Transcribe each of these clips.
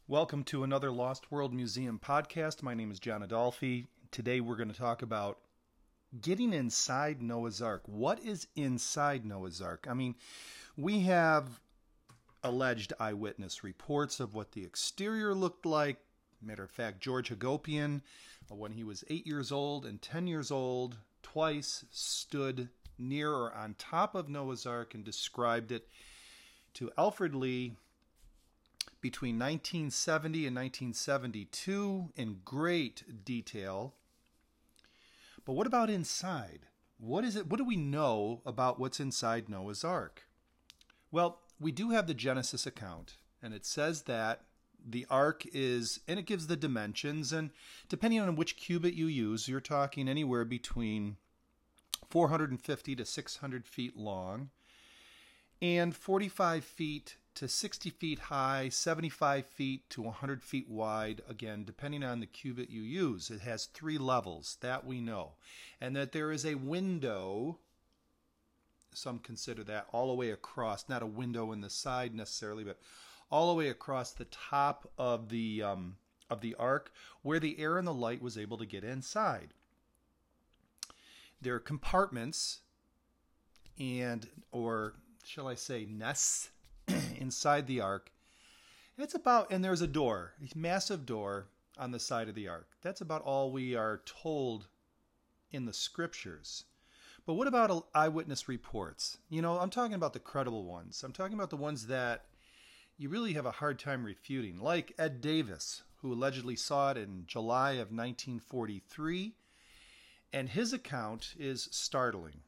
Welcome to another Lost World Museum podcast. My name is John Adolfi. Today we're going to talk about getting inside Noah's Ark. What is inside Noah's Ark? I mean, we have alleged eyewitness reports of what the exterior looked like. Matter of fact, George Hagopian, when he was 8 years old and 10 years old, twice stood near or on top of Noah's Ark and described it to Alfred Lee between 1970 and 1972 in great detail. But what about inside? What is it? What do we know about what's inside Noah's Ark? Well, we do have the Genesis account, and it says that the ark is, and it gives the dimensions, and depending on which cubit you use, you're talking anywhere between 450 to 600 feet long and 45 feet to 60 feet high, 75 feet to 100 feet wide, again, depending on the cubit you use. It has 3 levels, that we know. And that there is a window, some consider that all the way across, not a window in the side necessarily, but all the way across the top of the ark, where the air and the light was able to get inside. There are compartments or shall I say nests, inside the ark. And there's a door, a massive door on the side of the ark. That's about all we are told in the scriptures. But what about eyewitness reports? You know, I'm talking about the credible ones. I'm talking about the ones that you really have a hard time refuting, like Ed Davis, who allegedly saw it in July of 1943. And his account is startling.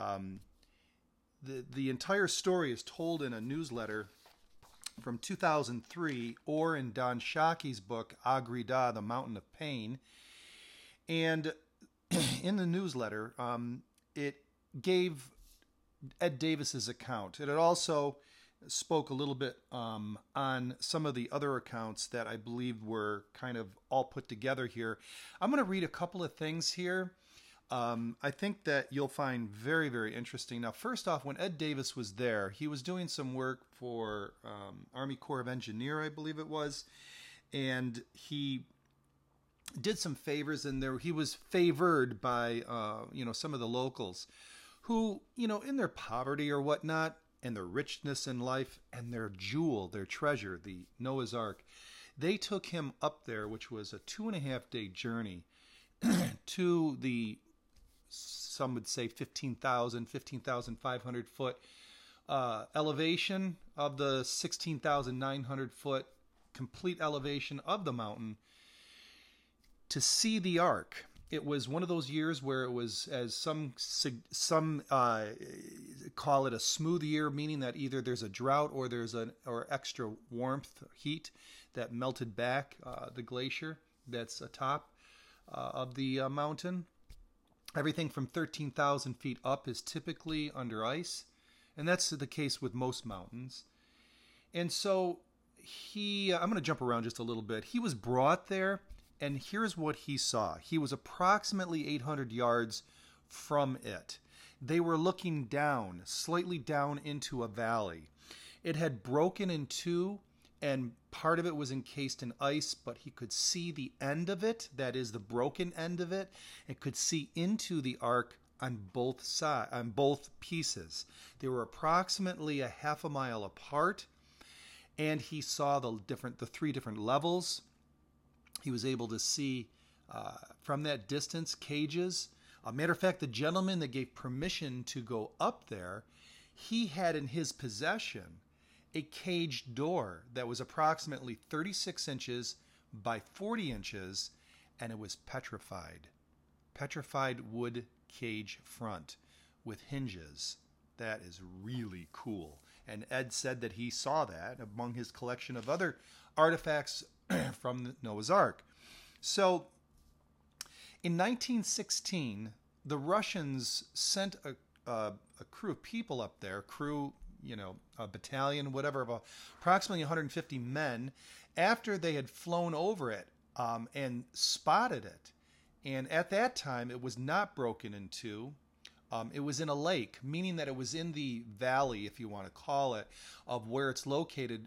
The entire story is told in a newsletter from 2003 or in Don Shockey's book, Agrida, The Mountain of Pain. And in the newsletter, it gave Ed Davis's account. And it also spoke a little bit on some of the other accounts that I believe were kind of all put together here. I'm going to read a couple of things here. I think that you'll find very, very interesting. Now, first off, when Ed Davis was there, he was doing some work for Army Corps of Engineer, I believe it was, and he did some favors, and he was favored by some of the locals who, in their poverty or whatnot, and their richness in life, and their jewel, their treasure, the Noah's Ark, they took him up there, which was a 2.5-day journey to the, some would say 15,500 foot elevation of the 16,900 foot complete elevation of the mountain to see the ark. It was one of those years where it was, as some call it, a smooth year, meaning that either there's a drought or or extra warmth, heat that melted back the glacier that's atop of the mountain. Everything from 13,000 feet up is typically under ice, and that's the case with most mountains. And so I'm going to jump around just a little bit. He was brought there, and here's what he saw. He was approximately 800 yards from it. They were looking down, slightly down into a valley. It had broken in two, and part of it was encased in ice, but he could see the end of it, that is the broken end of it, and could see into the ark on both sides, on both pieces. They were approximately a half a mile apart, and he saw the 3 different levels. He was able to see from that distance cages. Matter of fact, the gentleman that gave permission to go up there, he had in his possession a caged door that was approximately 36 inches by 40 inches, and it was petrified. Petrified wood cage front with hinges. That is really cool. And Ed said that he saw that among his collection of other artifacts from the Noah's Ark. So, in 1916, the Russians sent a crew of people up there, a battalion, whatever, of approximately 150 men, after they had flown over it and spotted it. And at that time, it was not broken in two. It was in a lake, meaning that it was in the valley, if you want to call it, of where it's located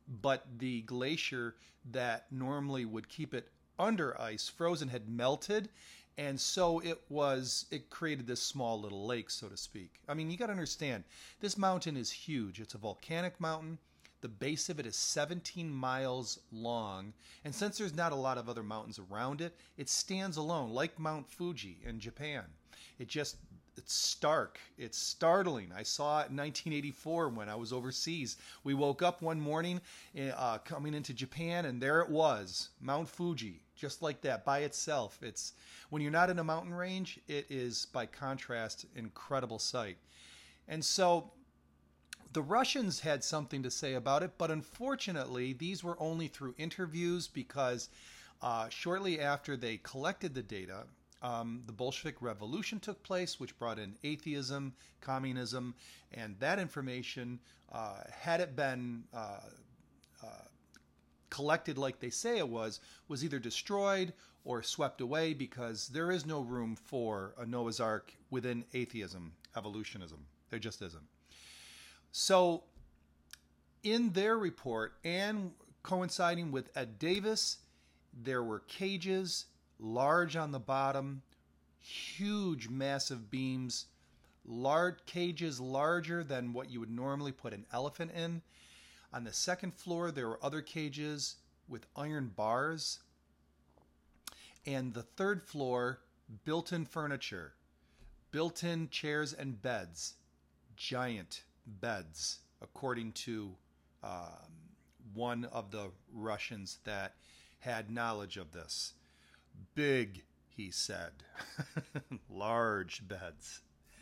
but the glacier that normally would keep it under ice, frozen, had melted. And so it created this small little lake, so to speak. I mean, you got to understand, this mountain is huge. It's a volcanic mountain. The base of it is 17 miles long. And since there's not a lot of other mountains around it, it stands alone, like Mount Fuji in Japan. It's stark. It's startling. I saw it in 1984 when I was overseas. We woke up one morning coming into Japan, and there it was, Mount Fuji, just like that by itself. It's when you're not in a mountain range, it is, by contrast, an incredible sight. And so the Russians had something to say about it, but unfortunately, these were only through interviews because shortly after they collected the data, the Bolshevik Revolution took place, which brought in atheism, communism, and that information, had it been collected like they say it was either destroyed or swept away, because there is no room for a Noah's Ark within atheism, evolutionism. There just isn't. So in their report, and coinciding with Ed Davis, there were cages, large on the bottom, huge, massive beams, large cages larger than what you would normally put an elephant in. On the second floor, there were other cages with iron bars. And the third floor, built-in furniture, built-in chairs and beds, giant beds, according to one of the Russians that had knowledge of this. Big, he said. Large beds.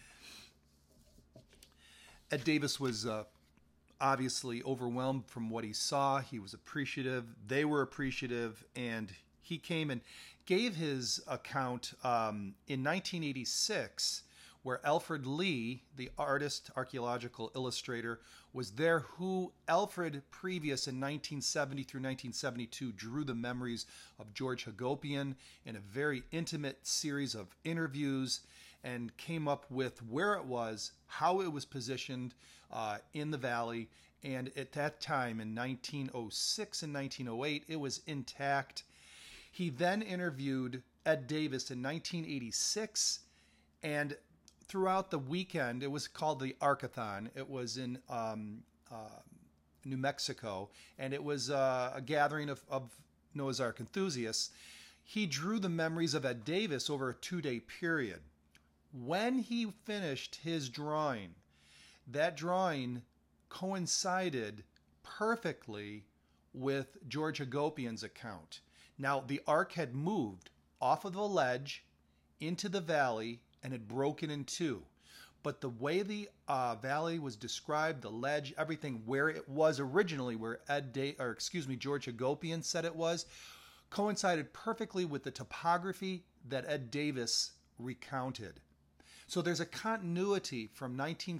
Ed Davis was obviously overwhelmed from what he saw. He was appreciative. They were appreciative. And he came and gave his account in 1986, where Alfred Lee, the artist, archaeological illustrator, was there, who Alfred previous in 1970 through 1972 drew the memories of George Hagopian in a very intimate series of interviews, and came up with where it was, how it was positioned in the valley. And at that time, in 1906 and 1908, it was intact. He then interviewed Ed Davis in 1986, and throughout the weekend, it was called the Arkathon. It was in New Mexico, and it was a gathering of Noah's Ark enthusiasts. He drew the memories of Ed Davis over a 2-day period. When he finished his drawing, that drawing coincided perfectly with George Hagopian's account. Now, the Ark had moved off of the ledge into the valley and had broken in two. But the way the valley was described, the ledge, everything, where it was originally, where George Hagopian said it was, coincided perfectly with the topography that Ed Davis recounted. So there's a continuity from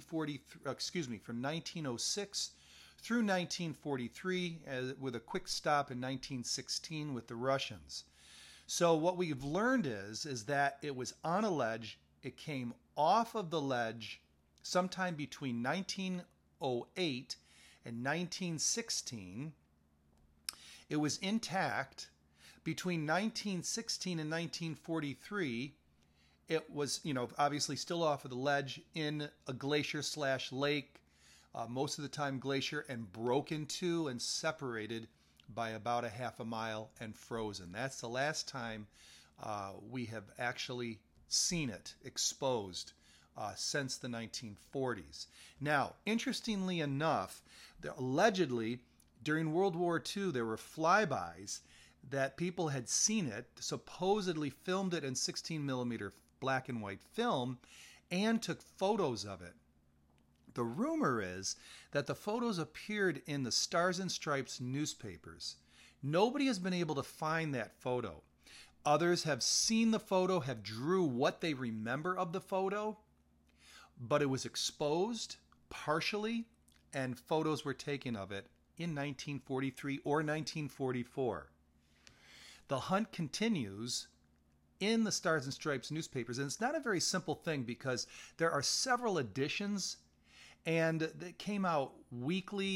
1906 through 1943, with a quick stop in 1916 with the Russians. So what we've learned is that it was on a ledge. It came off of the ledge sometime between 1908 and 1916. It was intact. Between 1916 and 1943, it was, obviously still off of the ledge in a glacier/lake, most of the time glacier, and broke in two and separated by about a half a mile and frozen. That's the last time we have actually seen it exposed since the 1940s. Now, interestingly enough, allegedly during World War II, there were flybys that people had seen it, supposedly filmed it in 16 millimeter black and white film, and took photos of it. The rumor is that the photos appeared in the Stars and Stripes newspapers. Nobody has been able to find that photo. Others have seen the photo, have drew what they remember of the photo, but it was exposed partially, and photos were taken of it in 1943 or 1944. The hunt continues in the Stars and Stripes newspapers, and it's not a very simple thing because there are several editions, and they came out weekly,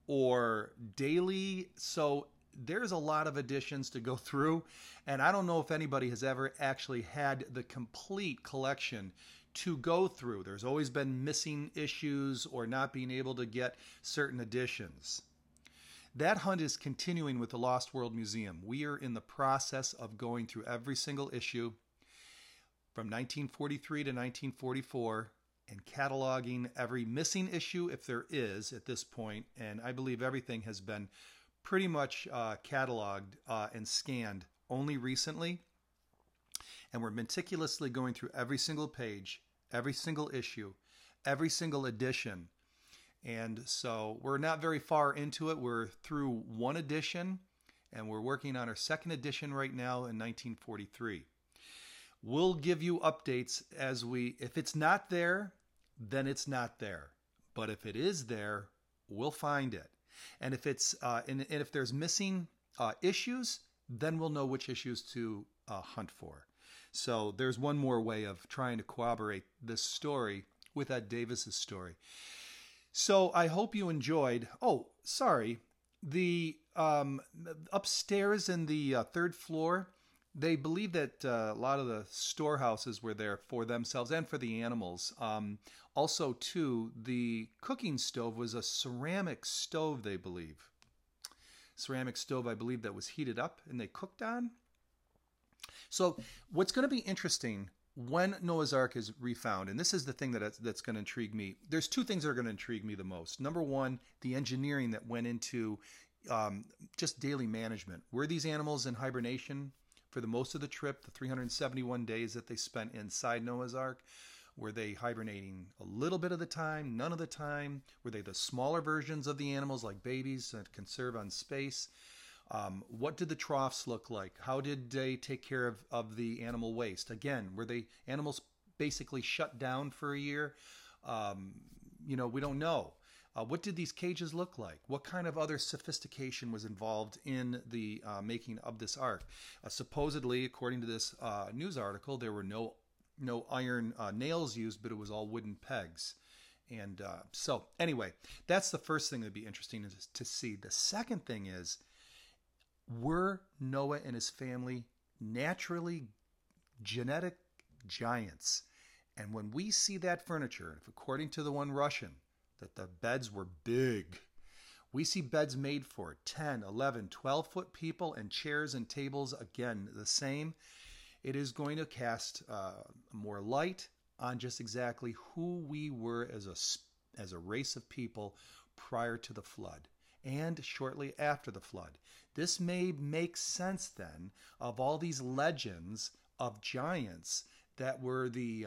or daily. So there's a lot of editions to go through, and I don't know if anybody has ever actually had the complete collection to go through. There's always been missing issues or not being able to get certain editions. That hunt is continuing with the Lost World Museum. We are in the process of going through every single issue from 1943 to 1944 and cataloging every missing issue if there is at this point. And I believe everything has been pretty much cataloged and scanned only recently. And we're meticulously going through every single page, every single issue, every single edition. And so we're not very far into it. We're through one edition, and we're working on our second edition right now in 1943. We'll give you updates as if it's not there, then it's not there. But if it is there, we'll find it. And if it's and if there's missing issues, then we'll know which issues to hunt for. So there's one more way of trying to corroborate this story with Ed Davis's story. So I hope you enjoyed. Oh, sorry. The upstairs in the third floor, they believe that a lot of the storehouses were there for themselves and for the animals. Also, too, the cooking stove was a ceramic stove, they believe. Ceramic stove, I believe, that was heated up and they cooked on. So what's going to be interesting when Noah's Ark is refound, and this is the thing that's going to intrigue me. There's two things that are going to intrigue me the most. Number one, the engineering that went into just daily management. Were these animals in hibernation for the most of the trip, the 371 days that they spent inside Noah's Ark? Were they hibernating a little bit of the time, none of the time? Were they the smaller versions of the animals like babies that conserve on space? What did the troughs look like? How did they take care of the animal waste? Again, were the animals basically shut down for a year? We don't know. What did these cages look like? What kind of other sophistication was involved in the making of this ark? Supposedly, according to this news article, there were no iron nails used, but it was all wooden pegs. And so anyway, that's the first thing that'd be interesting to see. The second thing is, were Noah and his family naturally genetic giants? And when we see that furniture, if according to the one Russian, that the beds were big, we see beds made for 10, 11, 12-foot people and chairs and tables, again, the same. It is going to cast more light on just exactly who we were as a race of people prior to the flood and shortly after the flood. This may make sense then of all these legends of giants that were the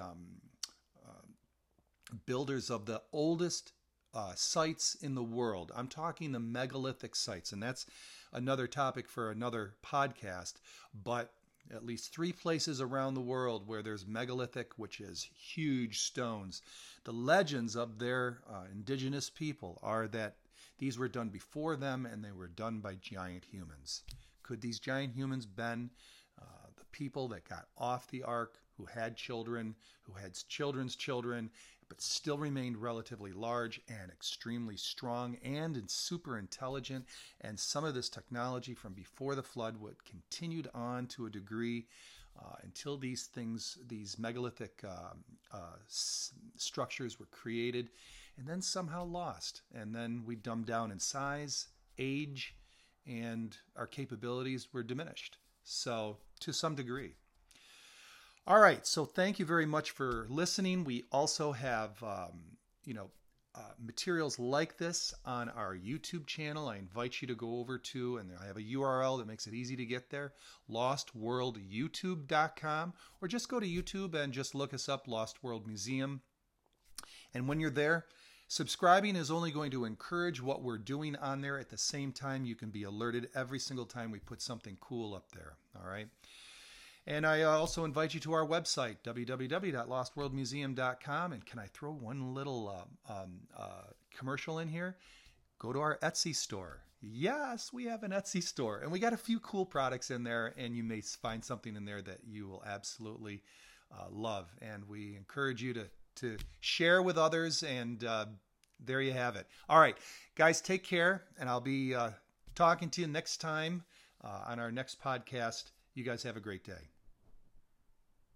builders of the oldest sites in the world. I'm talking the megalithic sites, and that's another topic for another podcast, but at least 3 places around the world where there's megalithic, which is huge stones. The legends of their indigenous people are that these were done before them and they were done by giant humans. Could these giant humans been the people that got off the ark, who had children, who had children's children, but still remained relatively large and extremely strong and super intelligent? And some of this technology from before the flood would continued on to a degree until these megalithic structures were created and then somehow lost. And then we dumbed down in size, age, and our capabilities were diminished. So to some degree. All right, so thank you very much for listening. We also have, materials like this on our YouTube channel. I invite you to go over to, and I have a URL that makes it easy to get there, lostworldyoutube.com, or just go to YouTube and just look us up, Lost World Museum. And when you're there, subscribing is only going to encourage what we're doing on there. At the same time, you can be alerted every single time we put something cool up there, all right? And I also invite you to our website, www.lostworldmuseum.com. And can I throw one little commercial in here? Go to our Etsy store. Yes, we have an Etsy store. And we got a few cool products in there, and you may find something in there that you will absolutely love. And we encourage you to share with others and there you have it. All right, guys, take care, and I'll be talking to you next time on our next podcast. You guys have a great day.